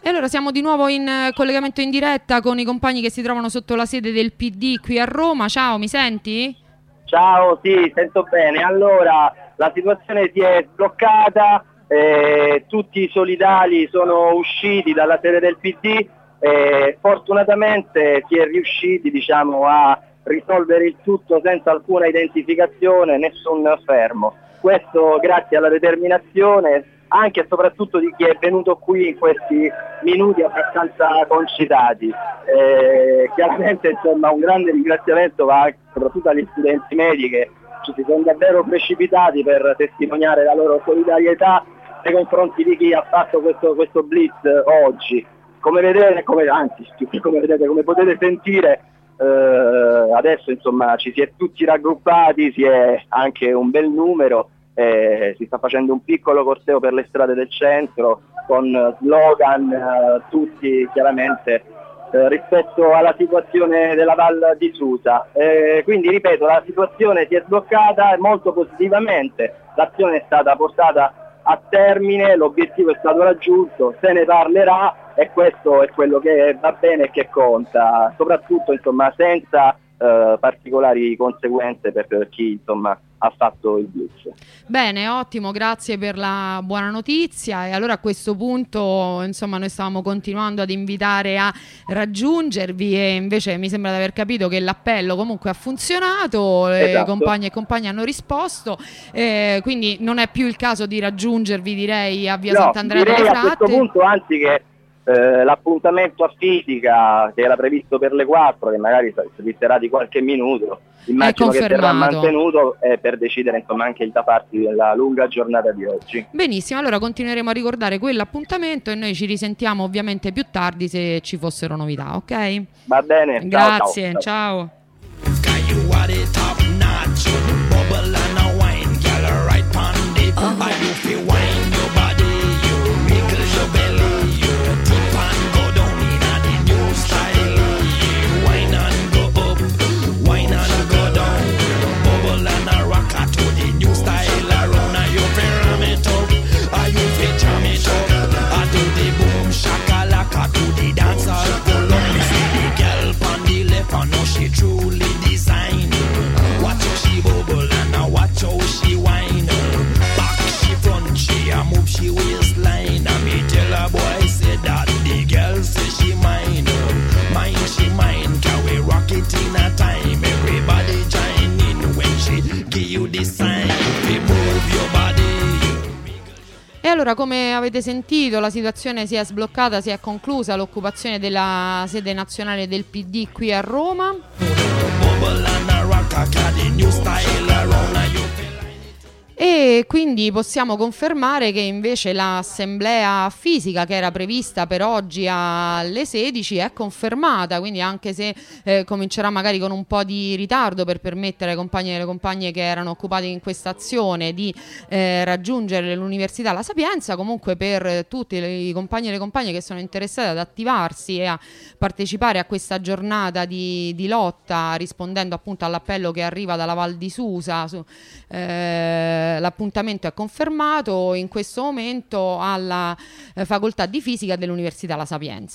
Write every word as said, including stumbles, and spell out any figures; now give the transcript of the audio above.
E allora siamo di nuovo in eh, collegamento in diretta con i compagni che si trovano sotto la sede del P D qui a Roma. Ciao, mi senti? Ciao, sì, sento bene. Allora, la situazione si è sbloccata, eh, tutti i solidali sono usciti dalla sede del P D e fortunatamente si è riusciti, diciamo, a risolvere il tutto senza alcuna identificazione, nessun fermo. Questo grazie alla determinazione anche e soprattutto di chi è venuto qui in questi minuti abbastanza concitati. Eh, chiaramente insomma un grande ringraziamento va soprattutto agli studenti medi che ci si sono davvero precipitati per testimoniare la loro solidarietà nei confronti di chi ha fatto questo, questo blitz oggi. Come vedete, come, anzi come vedete, come potete sentire, eh, adesso insomma ci si è tutti raggruppati, si è anche un bel numero. Eh, si sta facendo un piccolo corteo per le strade del centro con slogan eh, tutti chiaramente eh, rispetto alla situazione della Val di Susa. Eh, quindi ripeto, la situazione si è sbloccata molto positivamente, l'azione è stata portata a termine, l'obiettivo è stato raggiunto, se ne parlerà e questo è quello che va bene e che conta, soprattutto insomma senza Uh, particolari conseguenze per chi insomma ha fatto il blitz. Bene, ottimo, grazie per la buona notizia. E allora a questo punto insomma noi stavamo continuando ad invitare a raggiungervi e invece mi sembra di aver capito che l'appello comunque ha funzionato, esatto. Le compagni e compagni hanno risposto, eh, quindi non è più il caso di raggiungervi, direi, a via no, Sant'Andrea delle Fratte. A questo punto anzi che Eh, l'appuntamento a fisica che era previsto per le quattro, che magari servizerà di qualche minuto, immagino che verrà mantenuto eh, per decidere insomma anche il da parte della lunga giornata di oggi. Benissimo, allora continueremo a ricordare quell'appuntamento e noi ci risentiamo ovviamente più tardi se ci fossero novità, ok? Va bene, grazie, ciao, ciao. E allora, come avete sentito, la situazione si è sbloccata, si è conclusa l'occupazione della sede nazionale del P D qui a Roma. E quindi possiamo confermare che invece l'assemblea fisica che era prevista per oggi alle sedici è confermata, quindi anche se eh, comincerà magari con un po' di ritardo per permettere ai compagni e alle compagne che erano occupati in questa azione di eh, raggiungere l'Università La Sapienza, comunque per tutti i compagni e le compagne che sono interessati ad attivarsi e a partecipare a questa giornata di, di lotta, rispondendo appunto all'appello che arriva dalla Val di Susa, su, eh, l'appuntamento è confermato in questo momento alla eh, facoltà di fisica dell'Università La Sapienza.